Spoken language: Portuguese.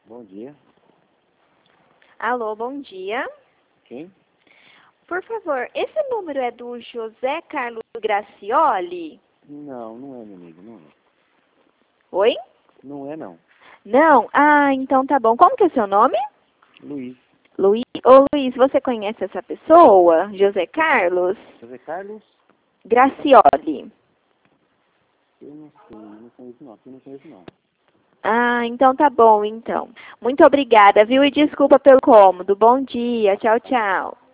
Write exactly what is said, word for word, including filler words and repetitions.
Bom dia. Alô, bom dia. Quem? Por favor, esse número é do José Carlos Gracioli? Não, não é, meu amigo, não é. Oi? Não é, não. Não? Ah, então tá bom. Como que é seu nome? Luiz. Luiz. Ô, Luiz, você conhece essa pessoa? José Carlos José Carlos? Gracioli. Eu não sei, eu não conheço não. Aqui eu não conheço não. Ah, então tá bom, então. Muito obrigada, viu? E desculpa pelo cômodo. Bom dia. Tchau, tchau.